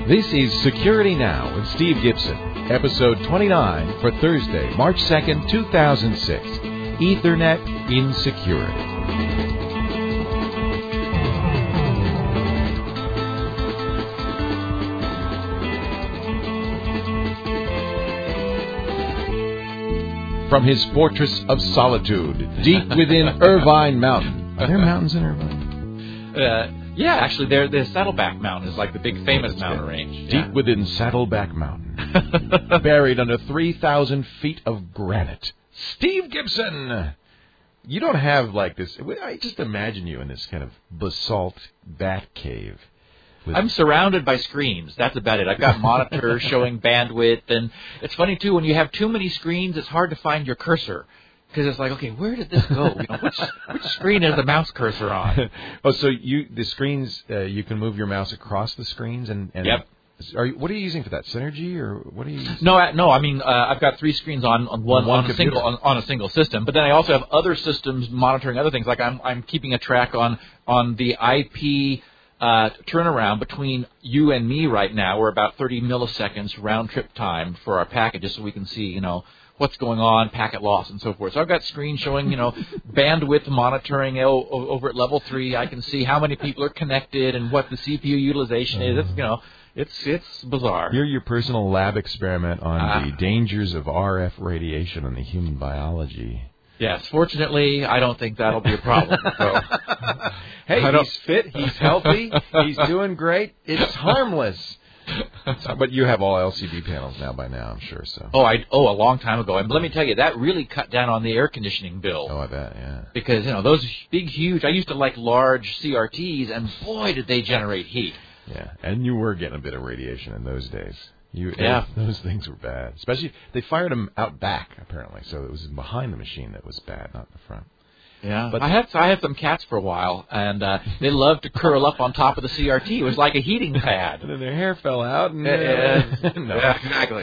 This is Security Now with Steve Gibson, episode 29 for Thursday, March 2nd, 2006. Ethernet in Security. From his fortress of solitude, deep within Irvine Mountain. Are there mountains in Irvine? Yeah, actually, the Saddleback Mountain is like the big famous mountain range. Deep within Saddleback Mountain, buried under 3,000 feet of granite. Steve Gibson! You don't have like this. I just imagine you in this kind of basalt bat cave. I'm surrounded by screens. That's about it. I've got monitors showing bandwidth, and it's funny too. When you have too many screens, it's hard to find your cursor because it's like, okay, where did this go? Which screen is the mouse cursor on? Oh, so the screens you can move your mouse across the screens, and yep. What are you using for that? Synergy, or what are you using? No. I mean, I've got three screens on a single system, but then I also have other systems monitoring other things. Like I'm keeping a track on the IP. Turnaround between you and me right now. We're about 30 milliseconds round trip time for our packages, so we can see, what's going on, packet loss, and so forth. So I've got screens showing, bandwidth monitoring over at level 3. I can see how many people are connected and what the CPU utilization is. It's bizarre. You're your personal lab experiment on the dangers of RF radiation and the human biology. Yes, fortunately, I don't think that'll be a problem. So. Hey, he's fit, he's healthy, he's doing great. It's harmless. But you have all LCD panels by now, I'm sure. So. A long time ago. And let me tell you, that really cut down on the air conditioning bill. Oh, I bet, yeah. Because, those big, huge, I used to like large CRTs, and boy, did they generate heat. Yeah, and you were getting a bit of radiation in those days. Those things were bad. Especially, they fired them out back, apparently. So it was behind the machine that was bad, not the front. Yeah, but I had some cats for a while, and they loved to curl up on top of the CRT. It was like a heating pad. And then their hair fell out. And, no, exactly.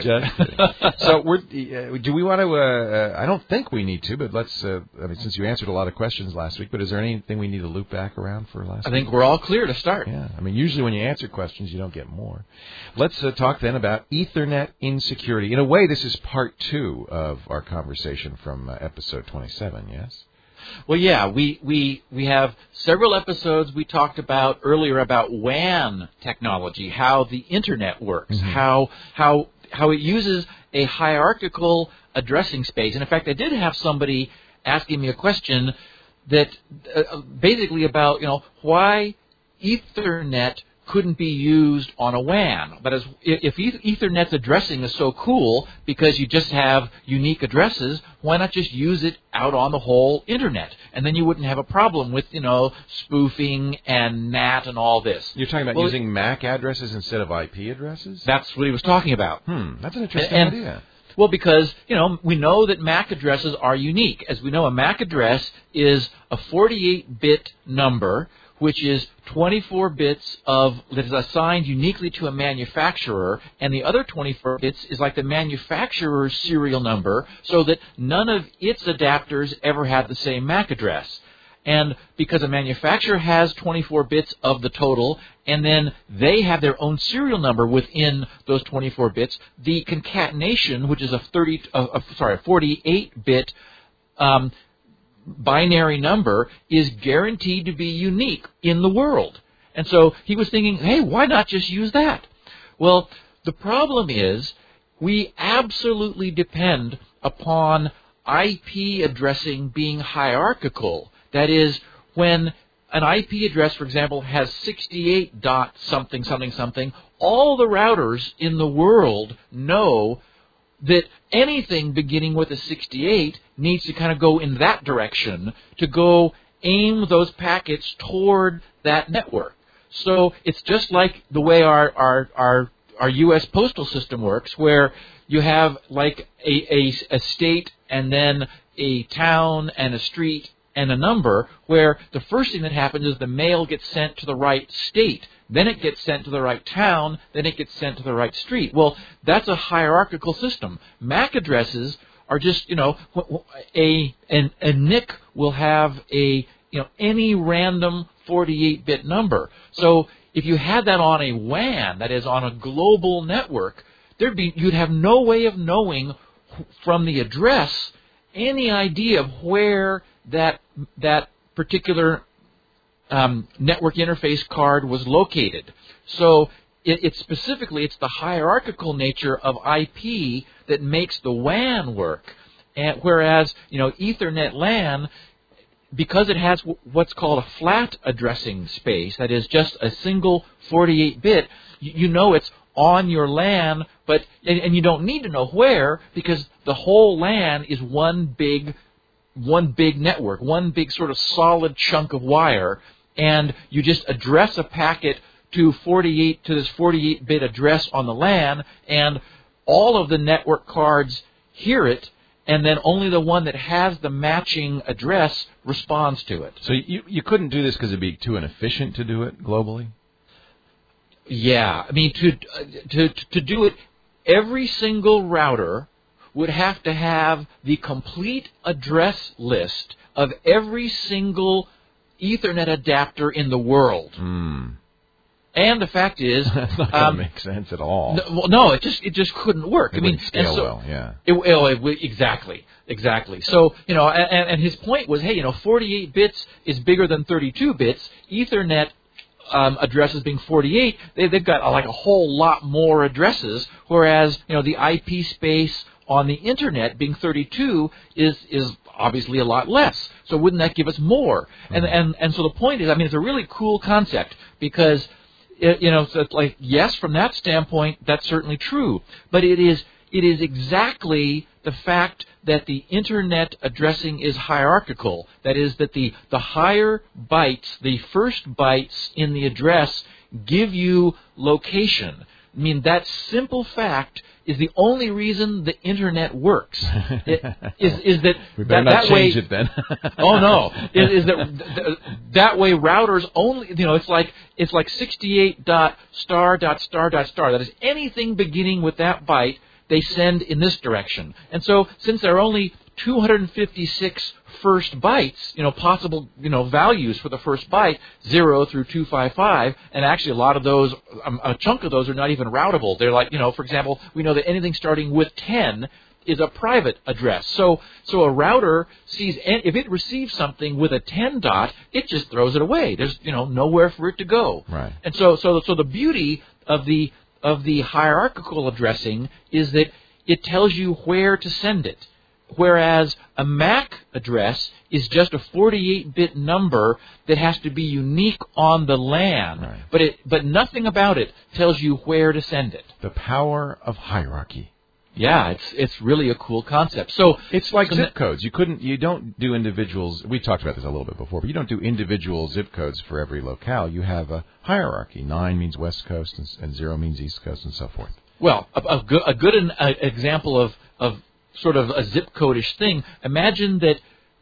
So do we want to? I don't think we need to, but let's. Since you answered a lot of questions last week, but is there anything we need to loop back around for last week? I think we're all clear to start. Yeah, usually when you answer questions, you don't get more. Let's talk then about Ethernet in security. In a way, this is part 2 of our conversation from episode 27. Yes. Well, yeah, we have several episodes we talked about earlier about WAN technology, how the Internet works, how it uses a hierarchical addressing space. And in fact, I did have somebody asking me a question that basically about why Ethernet couldn't be used on a WAN. But if Ethernet's addressing is so cool because you just have unique addresses, why not just use it out on the whole Internet? And then you wouldn't have a problem with, spoofing and NAT and all this. You're talking about using MAC addresses instead of IP addresses? That's what he was talking about. That's an interesting idea. Well, because, we know that MAC addresses are unique. As we know, a MAC address is a 48-bit number, which is 24 bits that is assigned uniquely to a manufacturer, and the other 24 bits is like the manufacturer's serial number, so that none of its adapters ever had the same MAC address. And because a manufacturer has 24 bits of the total, and then they have their own serial number within those 24 bits, the concatenation, which is a 48-bit binary number, is guaranteed to be unique in the world. And so he was thinking, hey, why not just use that? Well, the problem is we absolutely depend upon IP addressing being hierarchical. That is, when an IP address, for example, has 68 dot something, something, something, all the routers in the world know that anything beginning with a 68 needs to kind of go in that direction to go aim those packets toward that network. So it's just like the way our U.S. postal system works, where you have like a state and then a town and a street and a number, where the first thing that happens is the mail gets sent to the right state. Then it gets sent to the right town, then it gets sent to the right street. Well, that's a hierarchical system. MAC addresses are just, a NIC will have any random 48-bit number. So if you had that on a WAN, that is on a global network, you'd have no way of knowing from the address any idea of where that particular network interface card was located. So it's the hierarchical nature of IP that makes the WAN work. And whereas, Ethernet LAN, because it has what's called a flat addressing space, that is just a single 48-bit, it's on your LAN, and you don't need to know where, because the whole LAN is one big network, one big sort of solid chunk of wire, and you just address a packet to this 48-bit address on the LAN, and all of the network cards hear it, and then only the one that has the matching address responds to it. So you couldn't do this because it'd be too inefficient to do it globally? Yeah, I mean, to do it, every single router would have to have the complete address list of every single Ethernet adapter in the world. And the fact is, that's not going to make sense at all. No, it just couldn't work. It wouldn't scale well. Yeah. Exactly. So and his point was, hey, 48 bits is bigger than 32 bits. Ethernet addresses being 48, they've got like a whole lot more addresses, whereas the IP space on the internet being 32 is obviously a lot less. So wouldn't that give us more? And so the point is, I mean, it's a really cool concept because so it's like, yes, from that standpoint, that's certainly true, but it is exactly the fact that the internet addressing is hierarchical. That is, that the higher bytes, the first bytes in the address, give you location. I mean, that simple fact is the only reason the internet works. Is that we better not change it then? Oh no! Is that way routers only? It's like 68 dot star dot star dot star. That is, anything beginning with that byte they send in this direction. And so, since there are only 256 first bytes, possible, values for the first byte, 0 through 255, and actually a lot of those, a chunk of those are not even routable. They're like, for example, we know that anything starting with 10 is a private address. So a router sees, if it receives something with a 10 dot, it just throws it away. There's, nowhere for it to go. Right. And so the beauty of the hierarchical addressing is that it tells you where to send it. Whereas a MAC address is just a 48-bit number that has to be unique on the LAN, right. But nothing about it tells you where to send it. The power of hierarchy. Yeah, it's really a cool concept. So it's like zip codes. You don't do individuals. We talked about this a little bit before, but you don't do individual zip codes for every locale. You have a hierarchy. 9 means West Coast and 0 means East Coast and so forth. Well, a good example of sort of a zip code-ish thing. Imagine that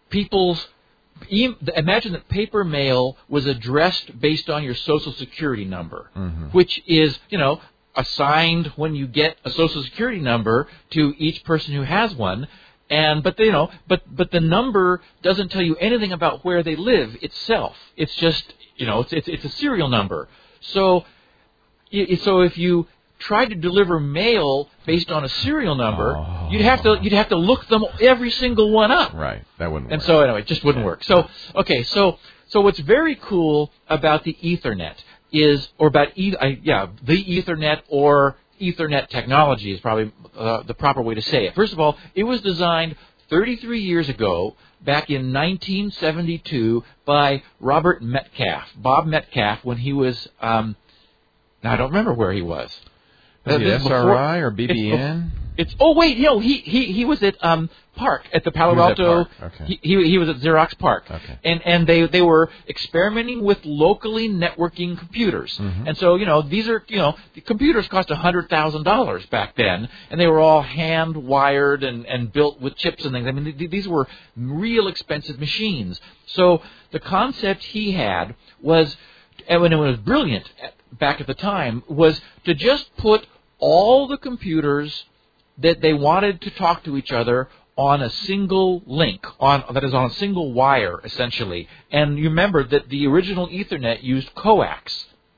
paper mail was addressed based on your Social Security number, which is, assigned when you get a Social Security number to each person who has one. But the number doesn't tell you anything about where they live itself. It's just, it's a serial number. So if you tried to deliver mail based on a serial number, you'd have to look them every single one up. Right. That wouldn't work. And so anyway, it just wouldn't work. So what's very cool about the Ethernet the Ethernet or Ethernet technology is probably the proper way to say it. First of all, it was designed 33 years ago, back in 1972, by Robert Metcalfe, Bob Metcalfe, when he was, now I don't remember where he was. Was he SRI or BBN? He was at Park, at the Palo Alto. Okay. He was at Xerox Park. Okay. And they were experimenting with locally networking computers. And so, these are, the computers cost $100,000 back then, and they were all hand wired and built with chips and things. I mean, these were real expensive machines. So the concept he had was, and it was brilliant back at the time, was to just put all the computers that they wanted to talk to each other on a single link, that is on a single wire, essentially. And you remember that the original Ethernet used coax.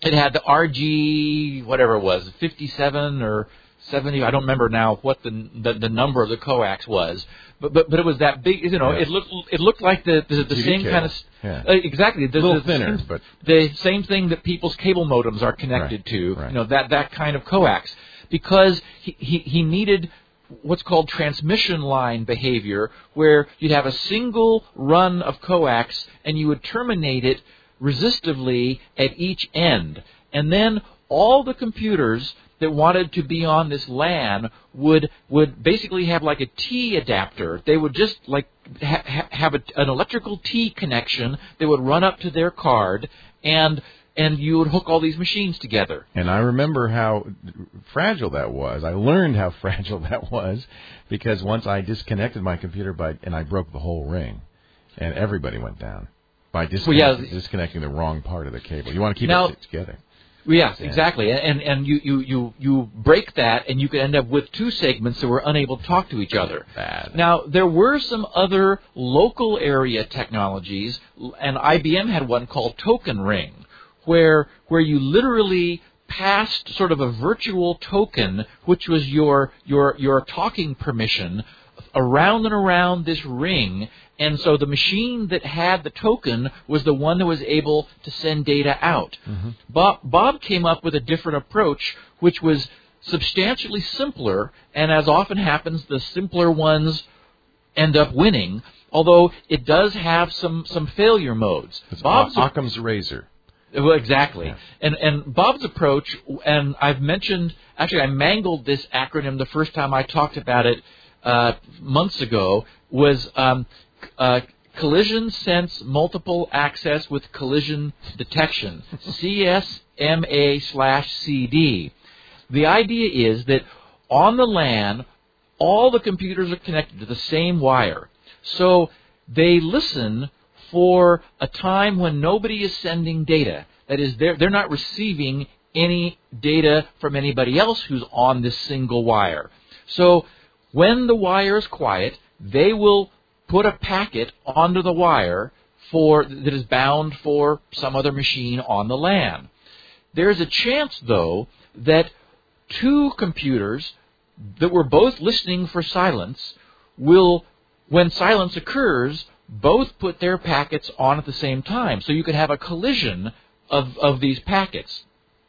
it had the RG, whatever it was, 57 or 70. I don't remember now what the number of the coax was, but it was that big. You know, it looked like the same kind of exactly. A little thinner, but the same thing that people's cable modems are connected to. Right. You know, that kind of coax, because he needed what's called transmission line behavior, where you'd have a single run of coax and you would terminate it resistively at each end. And then all the computers that wanted to be on this LAN would basically have like a T adapter. They would just like have an electrical T connection that would run up to their card, and you would hook all these machines together. And I remember how fragile that was. I learned how fragile that was because once I disconnected my computer and I broke the whole ring, and everybody went down by disconnecting the wrong part of the cable. You want to keep it together. Yes, exactly. And you break that, and you could end up with two segments that were unable to talk to each other. Bad. Now, there were some other local area technologies, and IBM had one called Token Ring, where you literally passed sort of a virtual token, which was your talking permission, around and around this ring, and so the machine that had the token was the one that was able to send data out. Mm-hmm. Bob came up with a different approach, which was substantially simpler, and as often happens, the simpler ones end up winning, although it does have some failure modes. It's Occam's razor. Well, exactly. Yeah. And Bob's approach, and I mangled this acronym the first time I talked about it months ago, was Collision Sense Multiple Access with Collision Detection, CSMA/CD. The idea is that on the LAN, all the computers are connected to the same wire. So they listen for a time when nobody is sending data. That is, they're not receiving any data from anybody else who's on this single wire. So when the wire is quiet, they will put a packet onto the wire that is bound for some other machine on the LAN. There's a chance, though, that two computers that were both listening for silence will, when silence occurs, both put their packets on at the same time. So you could have a collision of these packets.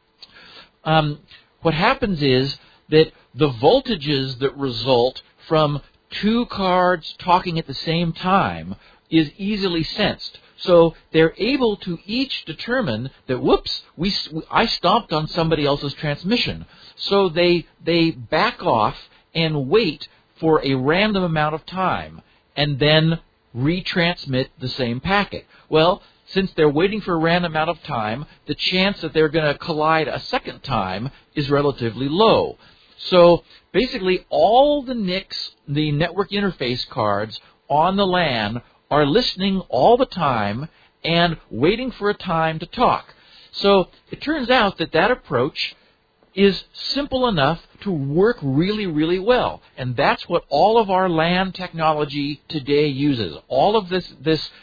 What happens is that the voltages that result from two cards talking at the same time is easily sensed. So they're able to each determine that, whoops, I stomped on somebody else's transmission. So they back off and wait for a random amount of time and then retransmit the same packet. Well, since they're waiting for a random amount of time, the chance that they're going to collide a second time is relatively low. So basically, all the NICs, the network interface cards on the LAN, are listening all the time and waiting for a time to talk. So it turns out that approach is simple enough to work really, really well. And that's what all of our LAN technology today uses. All of this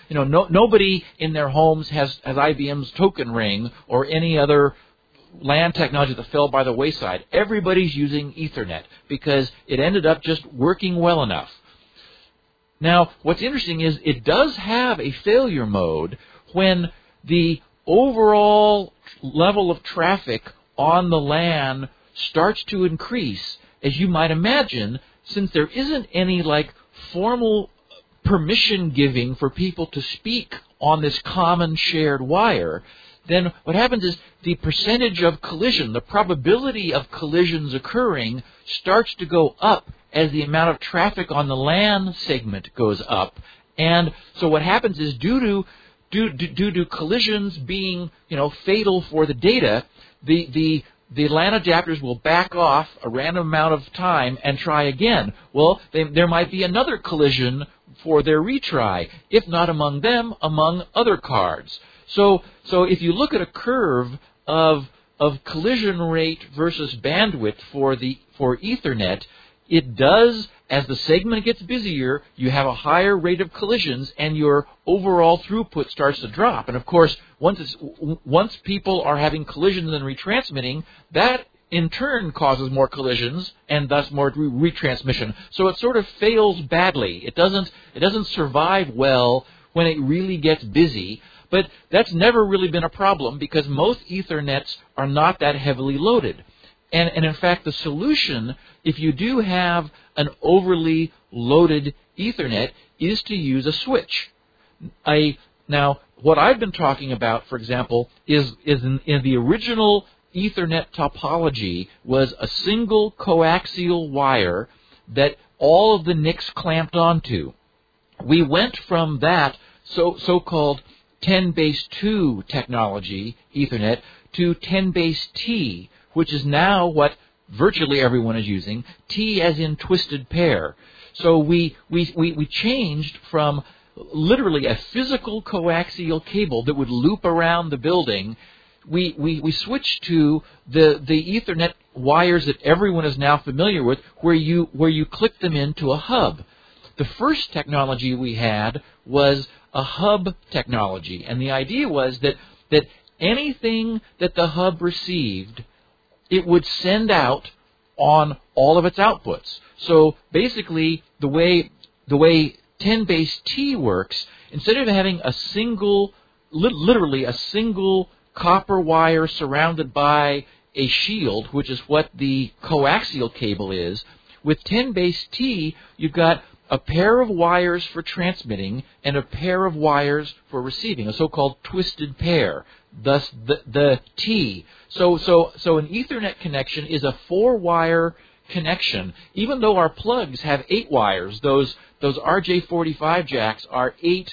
nobody in their homes has IBM's Token Ring or any other LAN technology that fell by the wayside. Everybody's using Ethernet because it ended up just working well enough. Now, what's interesting is it does have a failure mode when the overall level of traffic on the LAN starts to increase. As you might imagine, since there isn't any formal permission giving for people to speak on this common shared wire, then what happens is the percentage of collision, the probability of collisions occurring, starts to go up as the amount of traffic on the LAN segment goes up. And so what happens is due to collisions being fatal for the data, the LAN adapters will back off a random amount of time and try again. Well, there might be another collision for their retry, if not among them, among other cards. So if you look at a curve of collision rate versus bandwidth for Ethernet, it does, as the segment gets busier, you have a higher rate of collisions and your overall throughput starts to drop. And of course, once people are having collisions and retransmitting, that in turn causes more collisions and thus more retransmission. So it sort of fails badly. It doesn't survive well when it really gets busy. But that's never really been a problem because most Ethernets are not that heavily loaded. And in fact, the solution, if you do have an overly loaded Ethernet, is to use a switch. Now, what I've been talking about, for example, is in the original Ethernet topology was a single coaxial wire that all of the NICs clamped onto. We went from that so-called 10-base-2 technology, Ethernet, to 10-base-T, which is now what virtually everyone is using, T as in twisted pair. So we changed from literally a physical coaxial cable that would loop around the building. We switched to the Ethernet wires that everyone is now familiar with, where you click them into a hub. The first technology we had was a hub technology, and the idea was that anything that the hub received, it would send out on all of its outputs. So basically, the way 10-base-T works, instead of having a single, literally a single copper wire surrounded by a shield, which is what the coaxial cable is, with 10-base-T, you've got a pair of wires for transmitting and a pair of wires for receiving, a so-called twisted pair, thus the T. So an Ethernet connection is a 4-wire connection. Even though our plugs have 8 wires, those RJ45 jacks are 8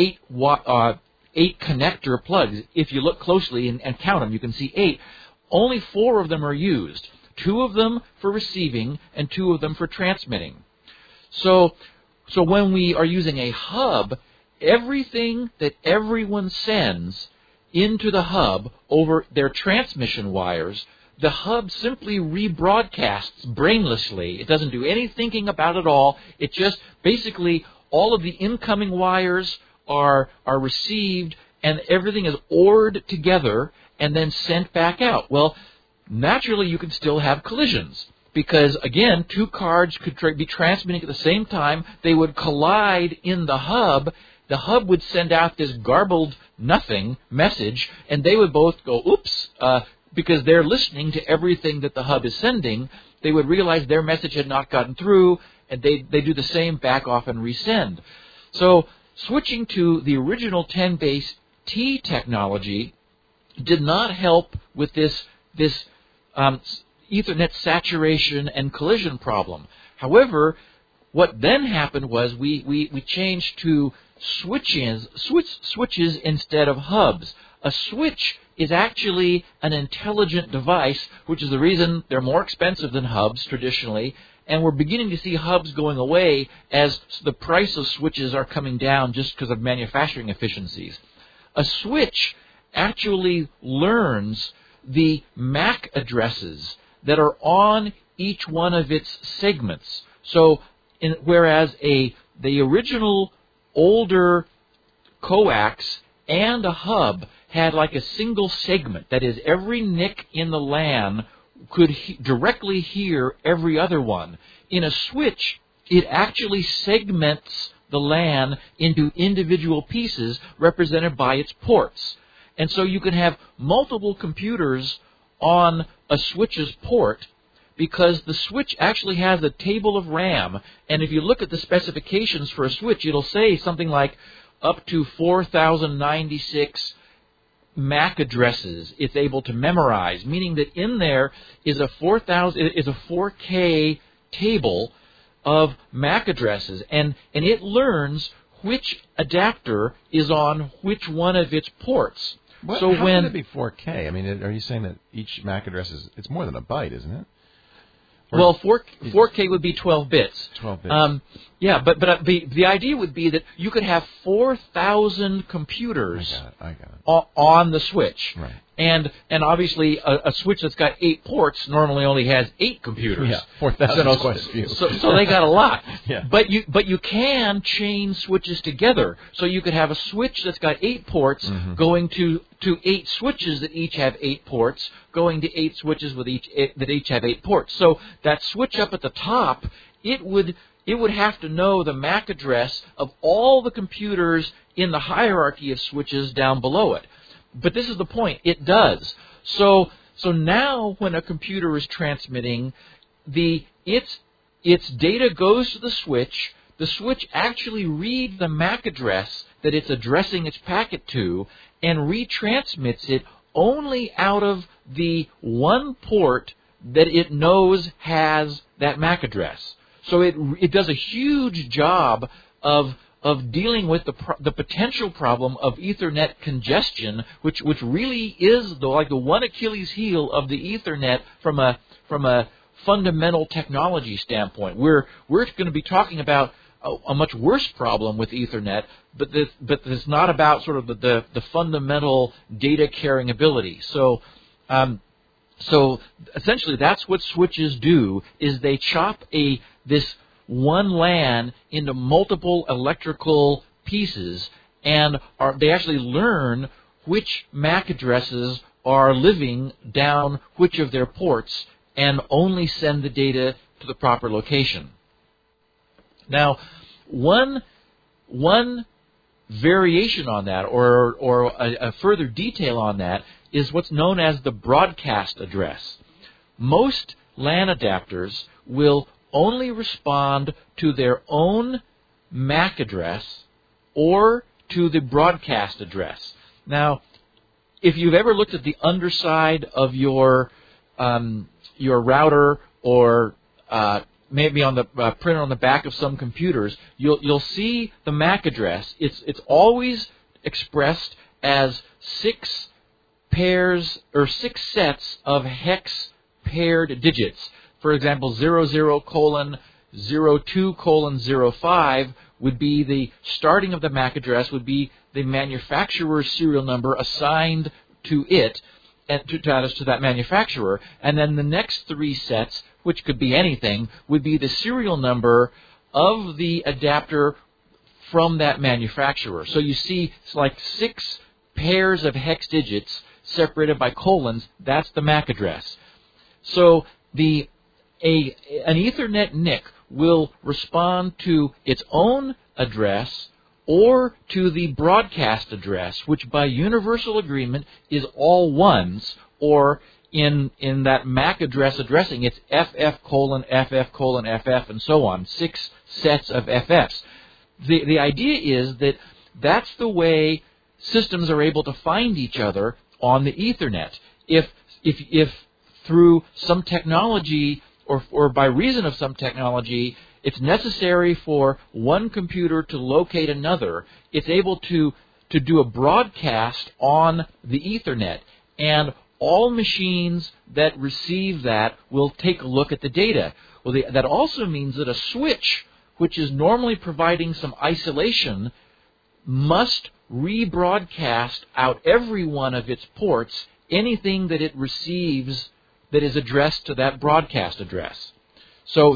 connector plugs. If you look closely and count them, you can see 8. Only 4 of them are used. 2 of them for receiving and 2 of them for transmitting. So when we are using a hub, everything that everyone sends into the hub over their transmission wires, the hub simply rebroadcasts brainlessly. It doesn't do any thinking about it all. It just basically all of the incoming wires are received and everything is ORed together and then sent back out. Well, naturally you can still have collisions. Because, again, 2 cards could be transmitting at the same time. They would collide in the hub. The hub would send out this garbled nothing message, and they would both go, oops, because they're listening to everything that the hub is sending. They would realize their message had not gotten through, and they do the same, back off and resend. So switching to the original 10-base-T technology did not help with this Ethernet saturation and collision problem. However, what then happened was we changed to switches instead of hubs. A switch is actually an intelligent device, which is the reason they're more expensive than hubs traditionally, and we're beginning to see hubs going away as the price of switches are coming down just because of manufacturing efficiencies. A switch actually learns the MAC addresses that are on each one of its segments. So, whereas the original older coax and a hub had like a single segment, that is, every NIC in the LAN could directly hear every other one. In a switch, it actually segments the LAN into individual pieces represented by its ports. And so you can have multiple computers on a switch's port because the switch actually has a table of RAM, and if you look at the specifications for a switch, it'll say something like up to 4,096 MAC addresses it's able to memorize, meaning that in there is a 4K table of MAC addresses, and it learns which adapter is on which one of its ports. How can it be 4K? I mean, are you saying that each MAC address it's more than a byte, isn't it? Well, 4K would be 12 bits. 12 bits. Yeah, but the idea would be that you could have 4,000 computers I got it. On the switch. Right. And obviously a switch that's got 8 ports normally only has 8 computers. Yeah, 4,000 is quite a few. So they got a lot. Yeah. But you can chain switches together. So you could have a switch that's got 8 ports going to 8 switches that each have 8 ports, going to 8 switches that each have 8 ports. So that switch up at the top, it would have to know the MAC address of all the computers in the hierarchy of switches down below it. But this is the point. It does. So now when a computer is transmitting, its data goes to the switch. The switch actually reads the MAC address that it's addressing its packet to and retransmits it only out of the one port that it knows has that MAC address. So it does a huge job of dealing with the potential problem of Ethernet congestion, which really is the one Achilles heel of the Ethernet from a fundamental technology standpoint. We're going to be talking about a much worse problem with Ethernet, but it's not about sort of the fundamental data carrying ability. So essentially, that's what switches do: is they chop this one LAN into multiple electrical pieces, and they actually learn which MAC addresses are living down which of their ports, and only send the data to the proper location. Now, one variation on that, or a further detail on that, is what's known as the broadcast address. Most LAN adapters will only respond to their own MAC address or to the broadcast address. Now, if you've ever looked at the underside of your router, or maybe on the printer on the back of some computers, you'll see the MAC address. It's always expressed as 6 pairs or 6 sets of hex paired digits. For example, 00:02:05 would be the starting of the MAC address, would be the manufacturer's serial number assigned to it, and to that manufacturer. And then the next 3 sets, which could be anything, would be the serial number of the adapter from that manufacturer. So you see, it's like 6 pairs of hex digits separated by colons. That's the MAC address. So an Ethernet NIC will respond to its own address or to the broadcast address, which by universal agreement is all ones, or in that MAC address addressing, it's FF:FF:FF, and so on, 6 sets of FFs. The idea is that that's the way systems are able to find each other on the Ethernet. If through some technology, or by reason of some technology, it's necessary for one computer to locate another, it's able to do a broadcast on the Ethernet, and all machines that receive that will take a look at the data. Well, that also means that a switch, which is normally providing some isolation, must rebroadcast out every one of its ports anything that it receives that is addressed to that broadcast address. So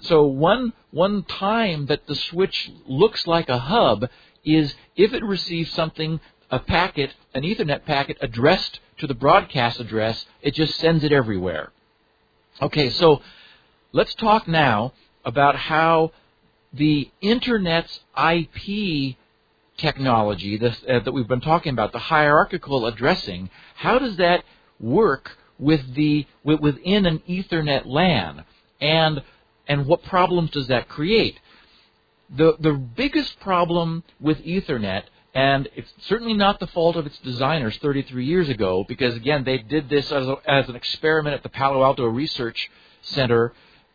one time that the switch looks like a hub is if it receives an Ethernet packet addressed to the broadcast address, it just sends it everywhere. Okay, so let's talk now about how the Internet's IP technology that we've been talking about, the hierarchical addressing, how does that work within an Ethernet LAN, and what problems does that create? The biggest problem with Ethernet, and it's certainly not the fault of its designers 33 years ago, because again they did this as an experiment at the Palo Alto Research Center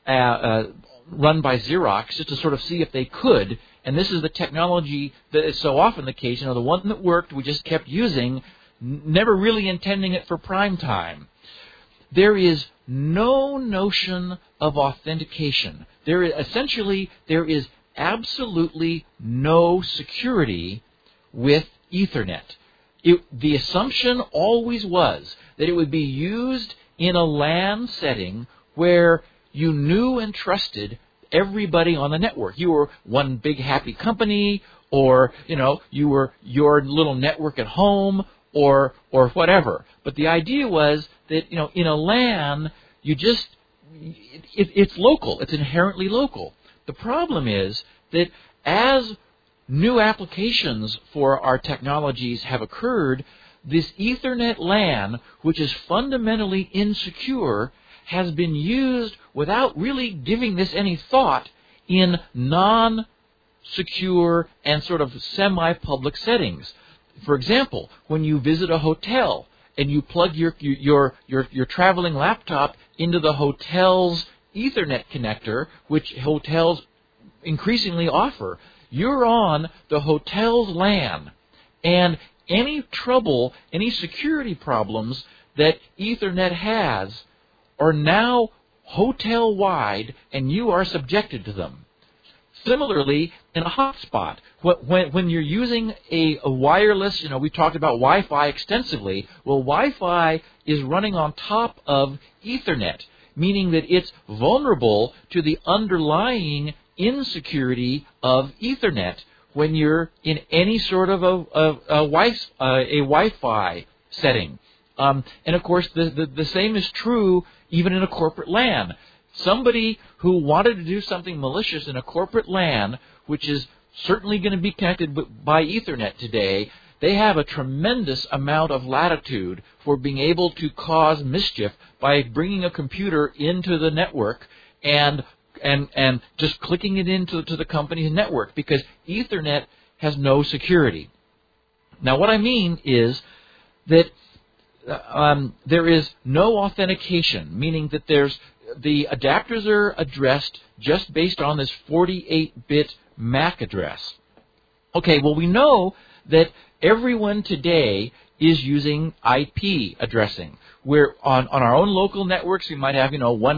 run by Xerox, just to sort of see if they could. And this is the technology that is so often the case. The one that worked, we just kept using, never really intending it for prime time. There is no notion of authentication. There is absolutely no security with Ethernet. The assumption always was that it would be used in a LAN setting where you knew and trusted everybody on the network. You were one big happy company, or you were your little network at home, or whatever. But the idea was that in a LAN, it's local. It's inherently local. The problem is that as new applications for our technologies have occurred, this Ethernet LAN, which is fundamentally insecure, has been used without really giving this any thought in non-secure and sort of semi-public settings. For example, when you visit a hotel and you plug your traveling laptop into the hotel's Ethernet connector, which hotels increasingly offer, you're on the hotel's LAN, and any trouble, any security problems that Ethernet has are now hotel-wide, and you are subjected to them. Similarly, in a hotspot, when you're using a wireless, we talked about Wi-Fi extensively. Well, Wi-Fi is running on top of Ethernet, meaning that it's vulnerable to the underlying insecurity of Ethernet when you're in any sort of a Wi-Fi setting. And of course, the same is true even in a corporate LAN. Somebody who wanted to do something malicious in a corporate LAN, which is certainly going to be connected by Ethernet today, they have a tremendous amount of latitude for being able to cause mischief by bringing a computer into the network and just clicking it into the company's network, because Ethernet has no security. Now, what I mean is that there is no authentication, meaning that the adapters are addressed just based on this 48-bit MAC address. Okay, well, we know that everyone today is using IP addressing. Where on our own local networks, we might have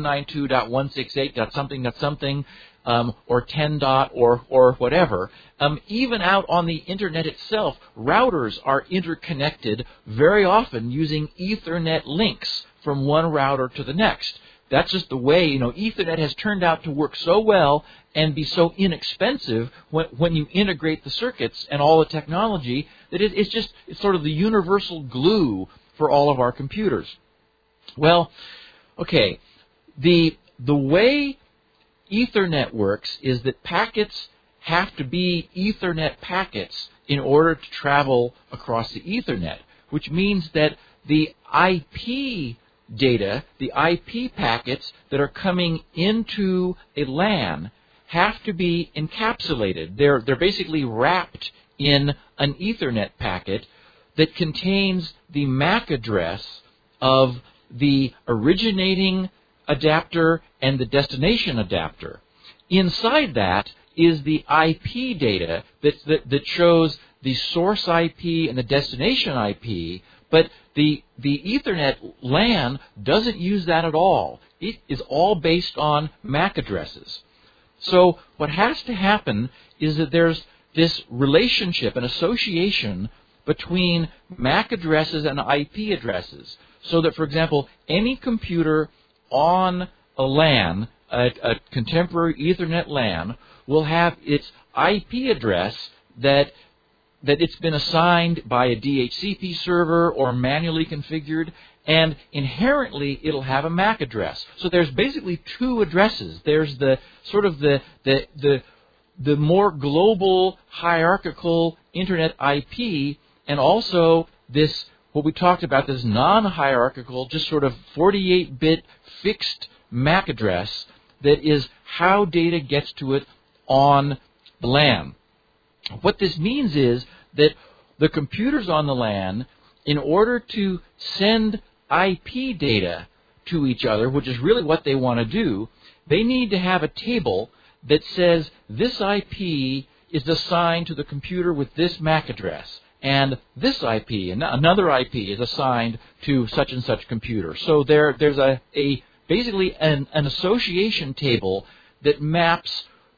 192.168.something.something, or 10. or whatever. Even out on the internet itself, routers are interconnected very often using Ethernet links from one router to the next. That's just the way, Ethernet has turned out to work so well and be so inexpensive when you integrate the circuits and all the technology that it's sort of the universal glue for all of our computers. Well, okay, the way Ethernet works is that packets have to be Ethernet packets in order to travel across the Ethernet, which means that the IP data, the IP packets that are coming into a LAN have to be encapsulated. They're basically wrapped in an Ethernet packet that contains the MAC address of the originating adapter and the destination adapter. Inside that is the IP data that shows the source IP and the destination IP, but the Ethernet LAN doesn't use that at all. It is all based on MAC addresses. So what has to happen is that there's this relationship, an association between MAC addresses and IP addresses, so that, for example, any computer on a LAN, a contemporary Ethernet LAN, will have its IP address that it's been assigned by a DHCP server or manually configured, and inherently it'll have a MAC address. So there's basically two addresses. There's the sort of the more global hierarchical Internet IP, and also this, what we talked about, this non-hierarchical, just sort of 48-bit fixed MAC address that is how data gets to it on the LAN. What this means is that the computers on the LAN, in order to send IP data to each other, which is really what they want to do, they need to have a table that says this IP is assigned to the computer with this MAC address, and this IP, and another IP, is assigned to such and such computer. So there's basically an association table that maps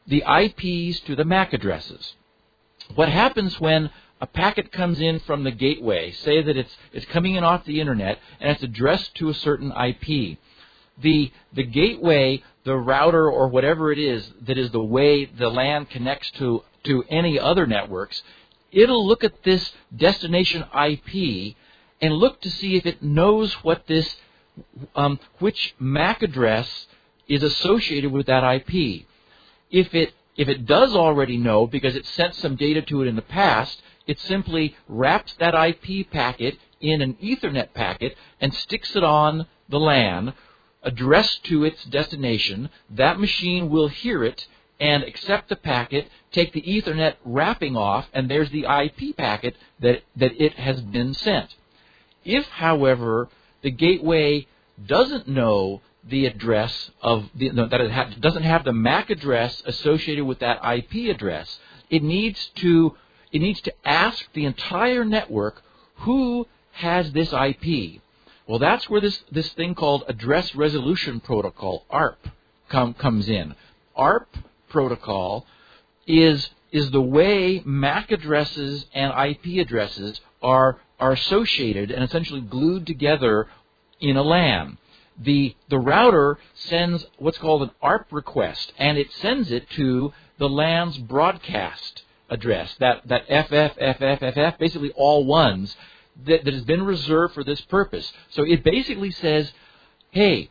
the IPs to the MAC addresses. What happens when a packet comes in from the gateway, say that it's coming in off the internet and it's addressed to a certain IP. The gateway, the router or whatever it is that is the way the LAN connects to any other networks, it'll look at this destination IP and look to see if it knows what this, which MAC address is associated with that IP. If it does already know because it sent some data to it in the past, it simply wraps that IP packet in an Ethernet packet and sticks it on the LAN, addressed to its destination. That machine will hear it and accept the packet, take the Ethernet wrapping off, and there's the IP packet that it has been sent. If, however, the gateway doesn't know the address of doesn't have the MAC address associated with that IP address, it needs to ask the entire network who has this IP. Well, that's where this thing called Address Resolution Protocol, ARP, comes in. ARP protocol is the way MAC addresses and IP addresses are associated and essentially glued together in a LAN. The router sends what's called an ARP request, and it sends it to the LAN's broadcast address, that FF, basically all ones, that has been reserved for this purpose. So it basically says, hey,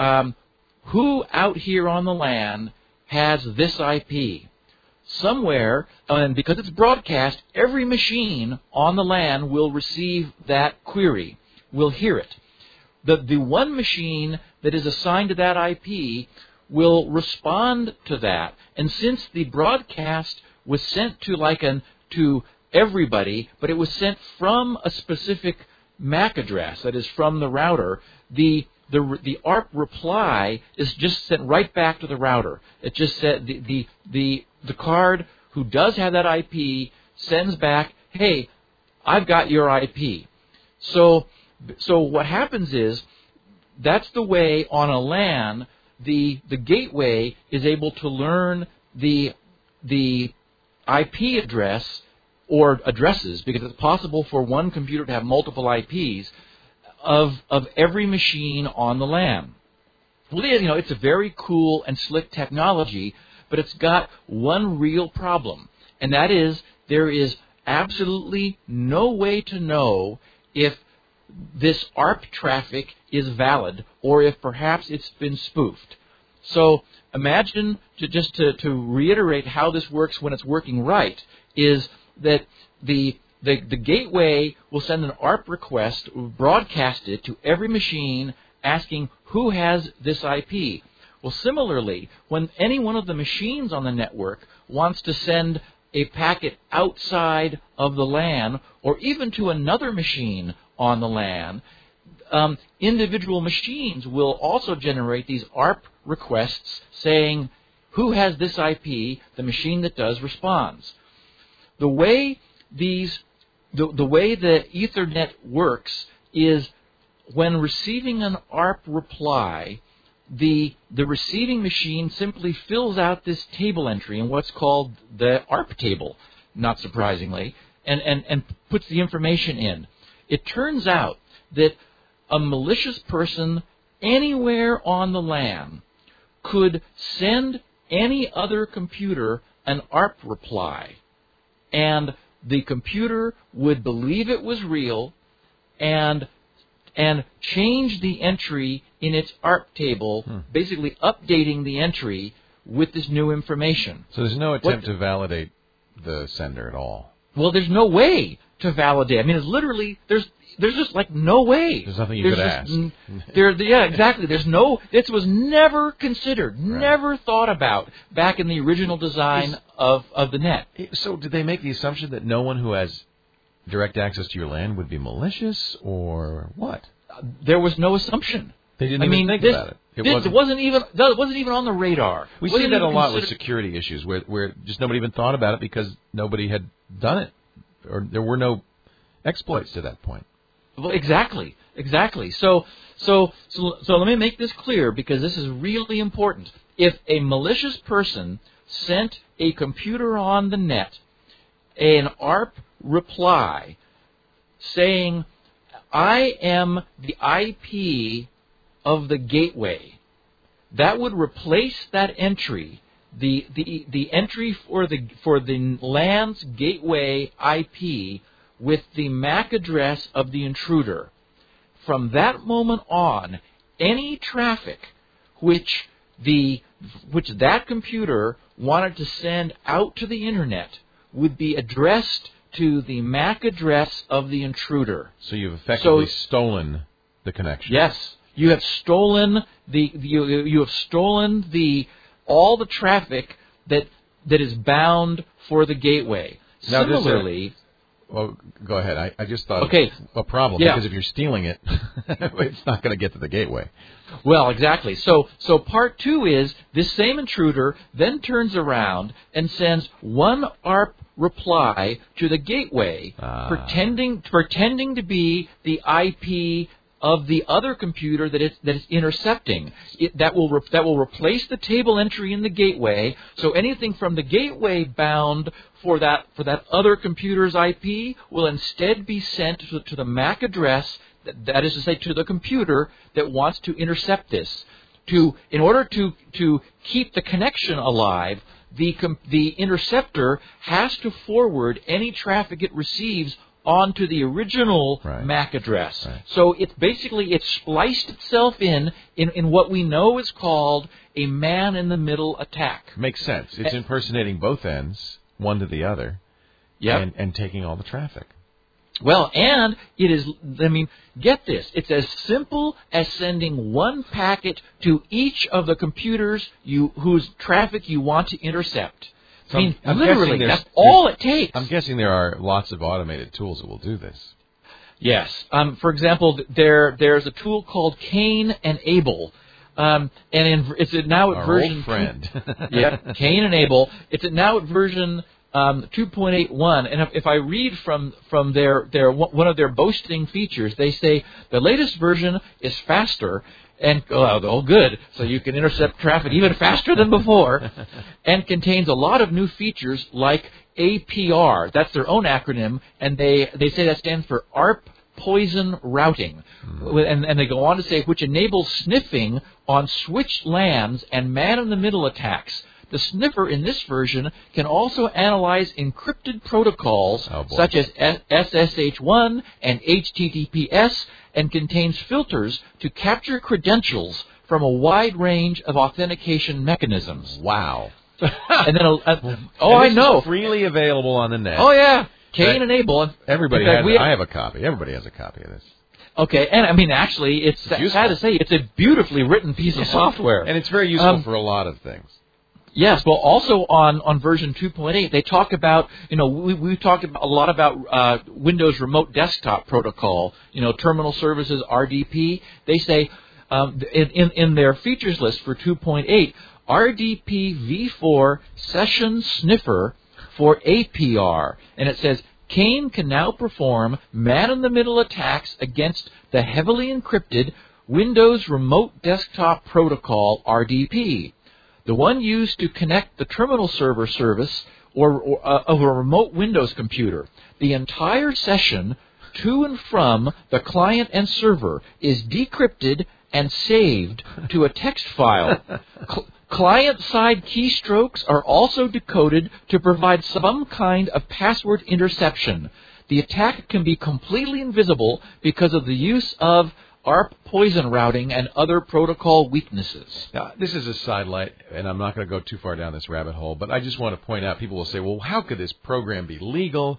who out here on the LAN has this IP? Somewhere, and because it's broadcast, every machine on the LAN will receive that query, will hear it. The one machine that is assigned to that IP will respond to that. And since the broadcast was sent to everybody, but it was sent from a specific MAC address, that is from the router, the ARP reply is just sent right back to the router. It just said the card who does have that IP sends back, hey, I've got your IP. So what happens is, that's the way on a LAN the gateway is able to learn the IP address or addresses, because it's possible for one computer to have multiple IPs of every machine on the LAN. Well, it's a very cool and slick technology, but it's got one real problem, and that is there is absolutely no way to know if this ARP traffic is valid or if perhaps it's been spoofed. So imagine, to reiterate how this works when it's working right, is that the gateway will send an ARP request, broadcast it to every machine, asking who has this IP. Well, similarly, when any one of the machines on the network wants to send a packet outside of the LAN or even to another machine on the LAN, individual machines will also generate these ARP requests saying who has this IP. The machine that does responds. The way the Ethernet works is, when receiving an ARP reply, the receiving machine simply fills out this table entry in what's called the ARP table, not surprisingly, and puts the information in. It turns out that a malicious person anywhere on the LAN could send any other computer an ARP reply, and the computer would believe it was real and change the entry in its ARP table, basically updating the entry with this new information. So there's no attempt to validate the sender at all? Well, there's no way to validate. I mean, it's literally, there's just like no way. There's nothing you could ask. Yeah, exactly. This was never considered, never thought about back in the original design of the net. So did they make the assumption that no one who has direct access to your LAN would be malicious, or what? There was no assumption. They didn't even think about it. It wasn't even on the radar. We see that a lot with security issues, where just nobody even thought about it because nobody had done it, or there were no exploits to that point. Well, exactly. So let me make this clear, because this is really important. If a malicious person sent a computer on the net an ARP reply saying, I am the IP of the gateway, that would replace that entry, the entry for the LAN's gateway IP, with the MAC address of the intruder. From that moment on, any traffic which that computer wanted to send out to the Internet would be addressed to the MAC address of the intruder. So you've effectively stolen the connection. Yes, you have stolen all the traffic that is bound for the gateway. Now, similarly. Well, go ahead. I just thought okay. a problem, Yeah. because if you're stealing it, it's not going to get to the gateway. Well, exactly. So part two is this same intruder then turns around and sends one ARP reply to the gateway, pretending to be the IP of the other computer that it's intercepting. That will replace the table entry in the gateway. So anything from the gateway bound for that other computer's IP will instead be sent to the MAC address. That is to say, to the computer that wants to intercept this. In order to keep the connection alive, the interceptor has to forward any traffic it receives onto the original MAC address. Right. So it's spliced itself in what we know is called a man-in-the-middle attack. Makes sense. It's impersonating both ends, one to the other, and taking all the traffic. Well, and it is, get this, it's as simple as sending one packet to each of the computers whose traffic you want to intercept. So I'm literally, that's all it takes. I'm guessing there are lots of automated tools that will do this. Yes. For example, there's a tool called Cain and Abel. It's now at version old friend. Cain and Abel. It's now at version 2.81, and if I read from their one of their boasting features, they say the latest version is faster and good, so you can intercept traffic even faster than before, and contains a lot of new features like APR. That's their own acronym, and they say that stands for ARP Poison Routing, and they go on to say which enables sniffing on switched LANs and man-in-the-middle attacks. The sniffer in this version can also analyze encrypted protocols such as SSH1 and HTTPS, and contains filters to capture credentials from a wide range of authentication mechanisms. Wow. And then, I know. Freely available on the net. Oh, yeah. Cain and Abel. Everybody has I have a copy. Everybody has a copy of this. Okay, and actually, it's sad to say, it's a beautifully written piece of software. And it's very useful for a lot of things. Yes, well, also on version 2.8, they talk about, we've talked a lot about Windows Remote Desktop Protocol, Terminal Services, RDP. They say in their features list for 2.8, RDP v4 Session Sniffer for APR. And it says, Cain can now perform man-in-the-middle attacks against the heavily encrypted Windows Remote Desktop Protocol, RDP. The one used to connect the terminal server service of a remote Windows computer. The entire session to and from the client and server is decrypted and saved to a text file. Client-side keystrokes are also decoded to provide some kind of password interception. The attack can be completely invisible because of the use of ARP poison routing and other protocol weaknesses. Now, this is a sidelight, and I'm not going to go too far down this rabbit hole, but I just want to point out, people will say, well, how could this program be legal?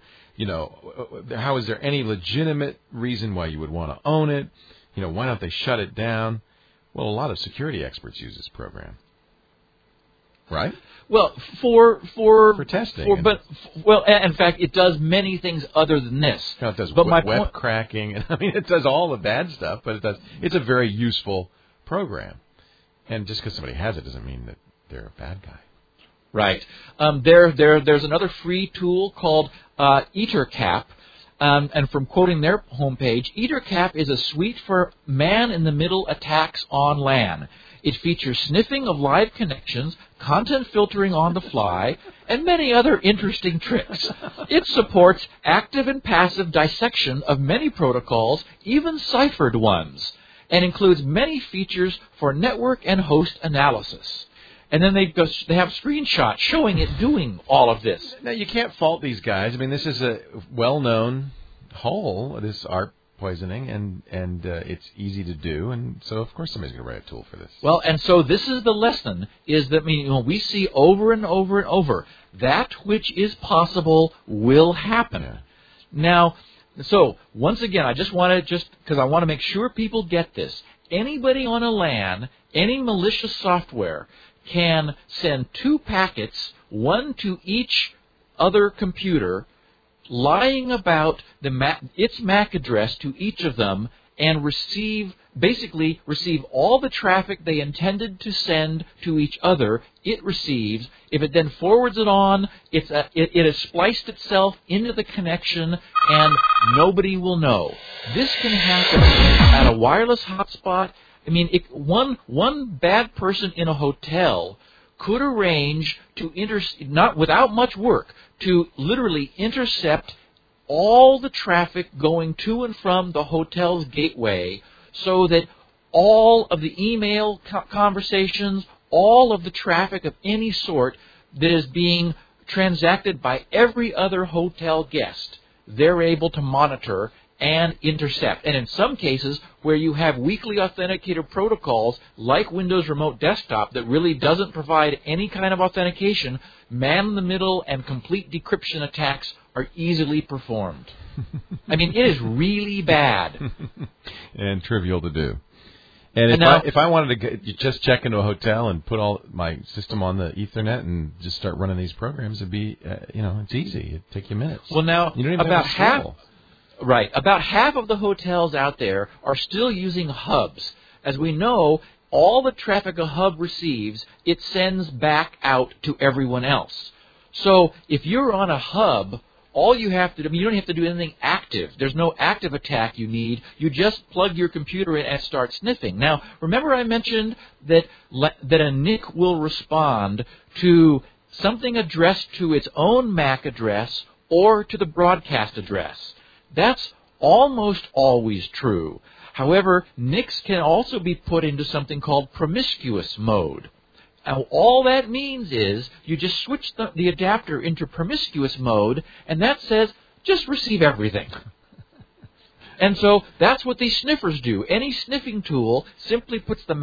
How is there any legitimate reason why you would want to own it? Why don't they shut it down? Well, a lot of security experts use this program. Right? Well, for testing. In fact, it does many things other than this. It does web cracking, and it does all the bad stuff, but it's a very useful program. And just because somebody has it doesn't mean that they're a bad guy. Right. There's another free tool called EtherCap. and from quoting their homepage, EtherCap is a suite for man-in-the-middle attacks on LAN. It features sniffing of live connections, content filtering on the fly, and many other interesting tricks. It supports active and passive dissection of many protocols, even ciphered ones, and includes many features for network and host analysis. And then they have screenshots showing it doing all of this. Now, you can't fault these guys. I mean, this is a well-known hole, this ARP poisoning, and it's easy to do, and so of course somebody's going to write a tool for this. Well, and so this is the lesson, is that we see over and over and over, that which is possible will happen. Yeah. Now, so once again, I want to make sure people get this. Anybody on a LAN, any malicious software, can send 2 packets, one to each other computer, lying about its MAC address to each of them, and receive all the traffic they intended to send to each other. It receives. If it then forwards it on, it has spliced itself into the connection, and nobody will know. This can happen at a wireless hotspot. I mean, one bad person in a hotel could arrange to not without much work, to literally intercept all the traffic going to and from the hotel's gateway, so that all of the email conversations, all of the traffic of any sort that is being transacted by every other hotel guest, they're able to monitor and intercept. And in some cases, where you have weakly authenticated protocols like Windows Remote Desktop that really doesn't provide any kind of authentication, man-in-the-middle and complete decryption attacks are easily performed. I mean, it is really bad. And trivial to do. And if I wanted to just check into a hotel and put all my system on the Ethernet and just start running these programs, it'd be, it's easy. It'd take you minutes. Well, now, you don't even about have to about half of the hotels out there are still using hubs. As we know, all the traffic a hub receives, it sends back out to everyone else. So if you're on a hub, all you have to do, you don't have to do anything active. There's no active attack you need. You just plug your computer in and start sniffing. Now, remember I mentioned that a NIC will respond to something addressed to its own MAC address or to the broadcast address. That's almost always true. However, NICs can also be put into something called promiscuous mode. Now, all that means is you just switch the adapter into promiscuous mode, and that says, just receive everything. And so that's what these sniffers do. Any sniffing tool simply puts the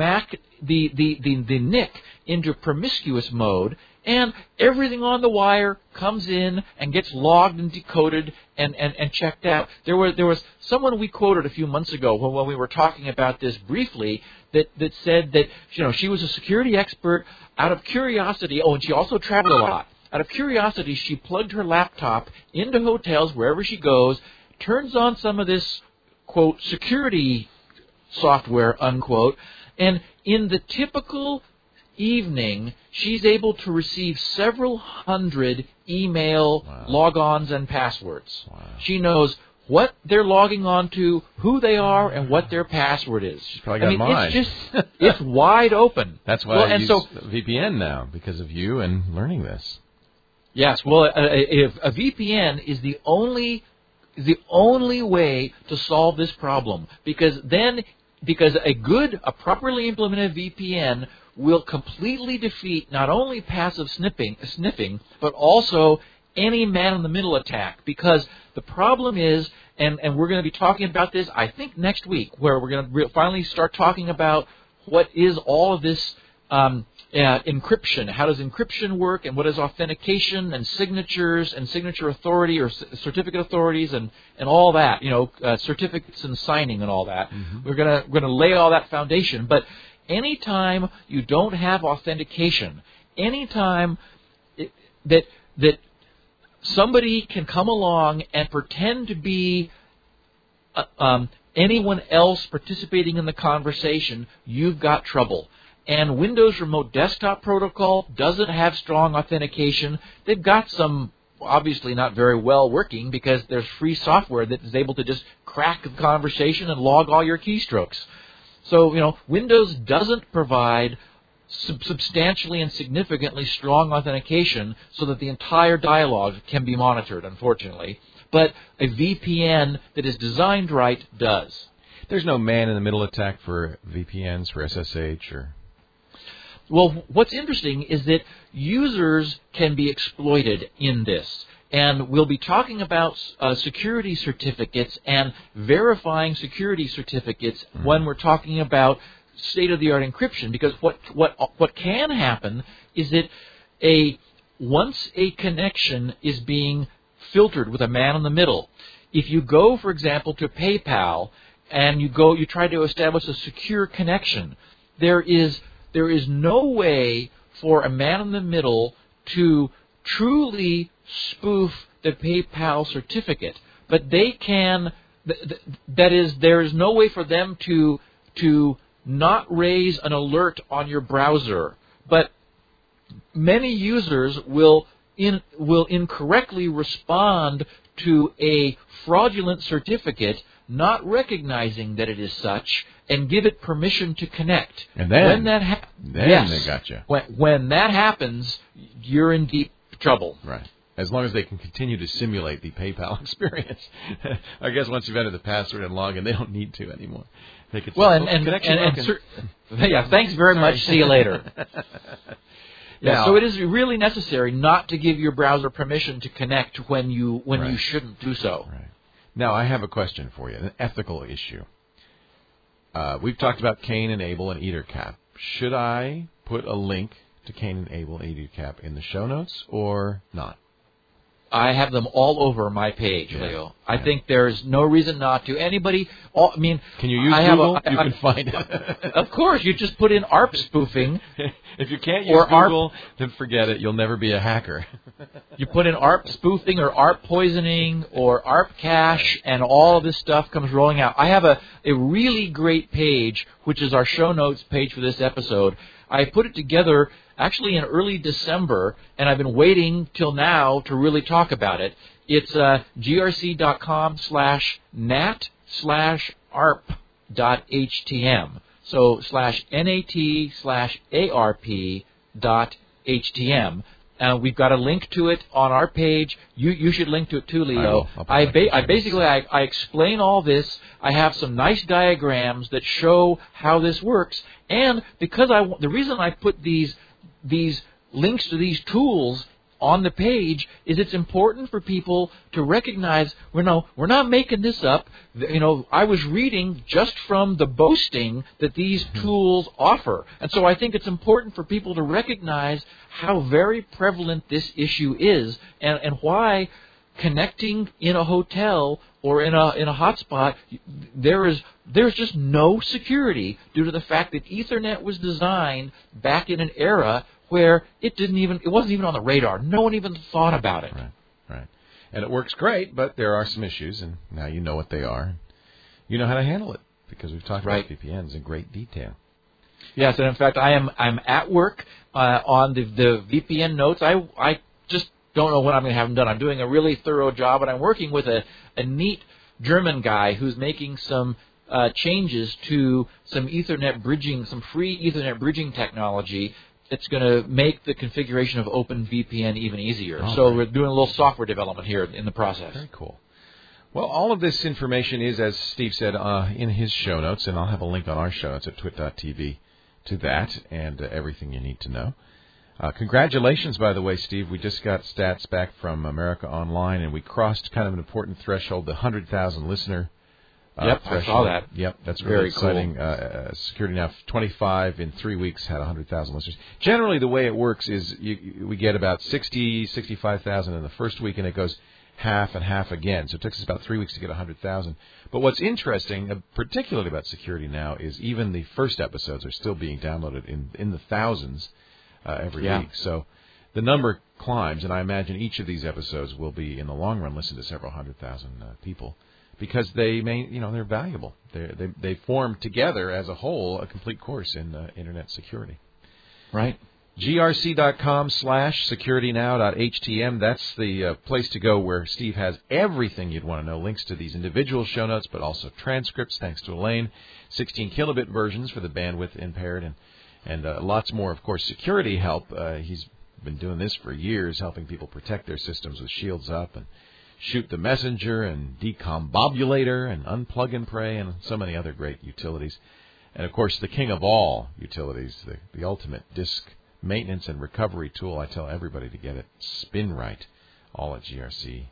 NIC into promiscuous mode, and everything on the wire comes in and gets logged and decoded and checked out. There was someone we quoted a few months ago when we were talking about this briefly that said that she was a security expert. Out of curiosity, and she also traveled a lot. Out of curiosity, she plugged her laptop into hotels wherever she goes, turns on some of this, quote, security software, unquote, and in the typical evening, she's able to receive several hundred email logons and passwords. Wow. She knows what they're logging on to, who they are, and what their password is. She's probably got mine. It's wide open. That's why I use VPN now, because of you and learning this. Yes, well, if a VPN is the only way to solve this problem, because a properly implemented VPN will completely defeat not only passive sniffing, but also any man-in-the-middle attack. Because the problem is, and we're going to be talking about this, I think, next week, where we're going to finally start talking about what is all of this encryption. How does encryption work, and what is authentication and signatures and signature authority or certificate authorities and all that, certificates and signing and all that. Mm-hmm. We're going to lay all that foundation. But anytime you don't have authentication, anytime that somebody can come along and pretend to be anyone else participating in the conversation, you've got trouble. And Windows Remote Desktop Protocol doesn't have strong authentication. They've got some obviously not very well working because there's free software that is able to just crack the conversation and log all your keystrokes. So, Windows doesn't provide substantially and significantly strong authentication so that the entire dialogue can be monitored, unfortunately. But a VPN that is designed right does. There's no man-in-the-middle attack for VPNs, for SSH, or... Well, what's interesting is that users can be exploited in this. And we'll be talking about security certificates and verifying security certificates when we're talking about state-of-the-art encryption. Because what can happen is that once a connection is being filtered with a man in the middle, if you go, for example, to PayPal and you try to establish a secure connection, there is no way for a man in the middle to truly spoof the PayPal certificate. But they can, that is, there is no way for them to not raise an alert on your browser. But many users will incorrectly respond to a fraudulent certificate, not recognizing that it is such, and give it permission to connect. And then, yes, they got you. When that happens, you're in deep trouble. Right. As long as they can continue to simulate the PayPal experience. I guess once you've entered the password and log in, they don't need to anymore. They could thanks very much. See you later. Now, so it is really necessary not to give your browser permission to connect when you shouldn't do so. Right. Now, I have a question for you, an ethical issue. We've talked about Cain and Abel and EtherCap. Should I put a link to Cain and Abel and EtherCap in the show notes or not? I have them all over my page, Leo. I think there's no reason not to. Can you use Google? You can find it. Of course, you just put in ARP spoofing. If you can't use Google, then forget it. You'll never be a hacker. You put in ARP spoofing or ARP poisoning or ARP cache, and all of this stuff comes rolling out. I have a really great page, which is our show notes page for this episode. I put it together actually in early December, and I've been waiting till now to really talk about it. It's grc.com/nat/arp.htm. So /NAT/ARP.htm. We've got a link to it on our page. You should link to it too, Leo. I explain all this. I have some nice diagrams that show how this works. And because the reason I put these links to these tools on the page is it's important for people to recognize we're not making this up. I was reading just from the boasting that these tools offer. And so I think it's important for people to recognize how very prevalent this issue is and why connecting in a hotel or in a hotspot, there's just no security due to the fact that Ethernet was designed back in an era where it wasn't even on the radar. No one even thought about it. Right. And it works great, but there are some issues, and now you know what they are. You know how to handle it because we've talked about VPNs in great detail. Yes, and in fact, I'm at work on the VPN notes. I just don't know when I'm going to have them done. I'm doing a really thorough job, and I'm working with a neat German guy who's making some changes to some Ethernet bridging, some free Ethernet bridging technology. It's going to make the configuration of OpenVPN even easier. We're doing a little software development here in the process. Very cool. Well, all of this information is, as Steve said, in his show notes, and I'll have a link on our show notes at twit.tv to that and everything you need to know. Congratulations, by the way, Steve. We just got stats back from America Online, and we crossed kind of an important threshold, the 100,000 listener Yep, threshold. I saw that. Yep, that's really very exciting. Cool. Security Now 25 in 3 weeks had 100,000 listeners. Generally, the way it works is we get about 65,000 in the first week, and it goes half and half again. So it takes us about 3 weeks to get 100,000. But what's interesting, particularly about Security Now, is even the first episodes are still being downloaded in the thousands every week. So the number climbs, and I imagine each of these episodes will be, in the long run, listened to several 100,000 people. Because they're valuable. They form together as a whole a complete course in internet security. Right. grc.com/securitynow.htm. That's the place to go where Steve has everything you'd want to know. Links to these individual show notes, but also transcripts, thanks to Elaine. 16 kilobit versions for the bandwidth impaired, and lots more, of course, security help. He's been doing this for years, helping people protect their systems with Shields Up and Shoot the Messenger and Decombobulator and Unplug and Pray and so many other great utilities. And, of course, the king of all utilities, the ultimate disk maintenance and recovery tool. I tell everybody to get it. SpinRite, all at grc.com.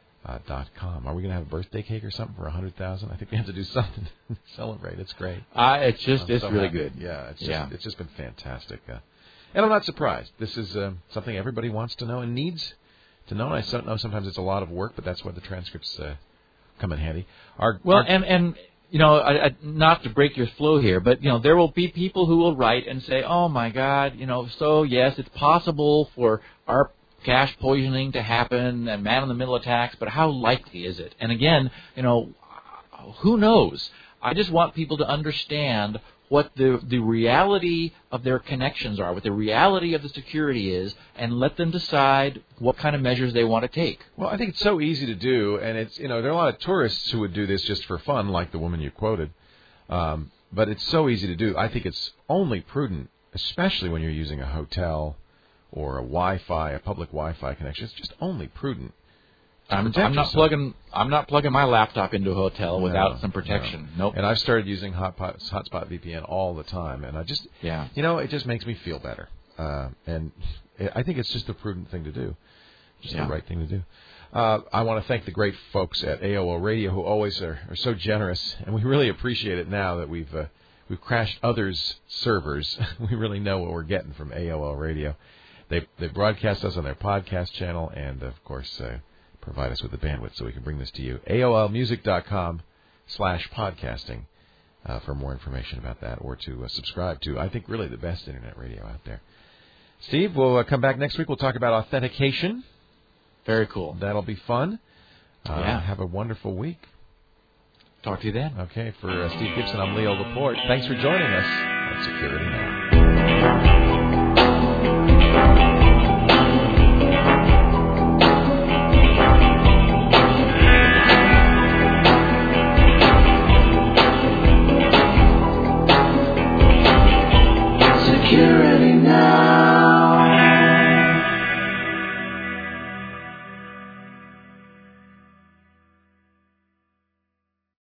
Are we going to have a birthday cake or something for 100,000? I think we have to do something to celebrate. It's great. It's so really happy. Good. Yeah, it's just been fantastic. And I'm not surprised. This is something everybody wants to know and needs to know. And I know sometimes it's a lot of work, but that's where the transcripts come in handy. And you know, not to break your flow here, but, you know, there will be people who will write and say, oh, my God, you know, so, yes, it's possible for our cache poisoning to happen and man-in-the-middle attacks, but how likely is it? And, again, you know, who knows? I just want people to understand what the reality of their connections are, what the reality of the security is, and let them decide what kind of measures they want to take. Well, I think it's so easy to do, and it's, you know, there are a lot of tourists who would do this just for fun, like the woman you quoted. But it's so easy to do. I think it's only prudent, especially when you're using a hotel or a Wi-Fi, a public Wi-Fi connection. It's just only prudent. I'm not plugging my laptop into a hotel without some protection. No. Nope. And I've started using Hotspot VPN all the time, and you know, it just makes me feel better. And I think it's just a prudent thing to do, just the right thing to do. I want to thank the great folks at AOL Radio who always are so generous, and we really appreciate it now that we've crashed others' servers. We really know what we're getting from AOL Radio. They broadcast us on their podcast channel, and of course provide us with the bandwidth so we can bring this to you. AOLmusic.com/podcasting for more information about that, or to subscribe to, I think, really the best internet radio out there. Steve, we'll come back next week. We'll talk about authentication. Very cool. That'll be fun. Have a wonderful week. Talk to you then. Okay, for Steve Gibson, I'm Leo Laporte. Thanks for joining us on Security Now. Security.